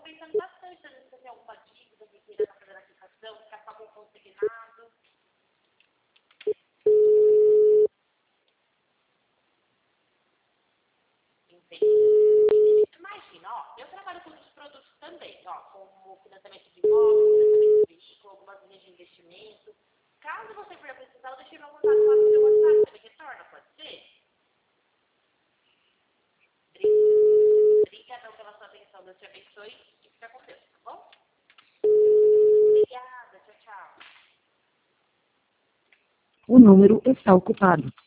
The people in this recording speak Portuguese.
pensando bastante, às vezes você tem alguma dívida que queira fazer a aplicação, que acabou consignado. Entendi. Imagina, ó, eu trabalho com outros produtos também, ó, como financiamento de imóveis, financiamento de veículo, algumas linhas de investimento. Caso você for precisar, eu deixei meu contato lá no seu WhatsApp, você me retorna, pode ser? Obrigadão pela sua atenção, Deus te abençoe e fica com Deus, tá bom? Obrigada, tchau, tchau. O número está ocupado.